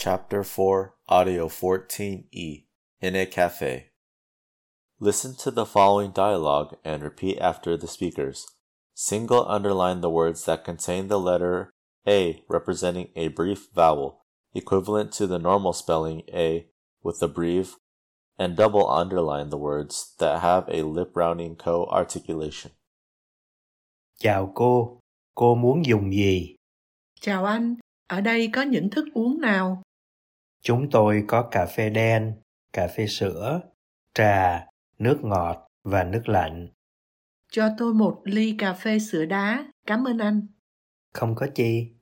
Chapter 4, Audio 14E, in a cafe. Listen to the following dialogue and repeat after the speakers. Single underline the words that contain the letter A representing a brief vowel, equivalent to the normal spelling A with a brief, and double underline the words that have a lip-rounding co-articulation. Chào cô muốn dùng gì? Chào anh, ở đây có những thức uống nào? Chúng tôi có cà phê đen, cà phê sữa, trà, nước ngọt và nước lạnh. Cho tôi một ly cà phê sữa đá, cảm ơn anh. Không có chi.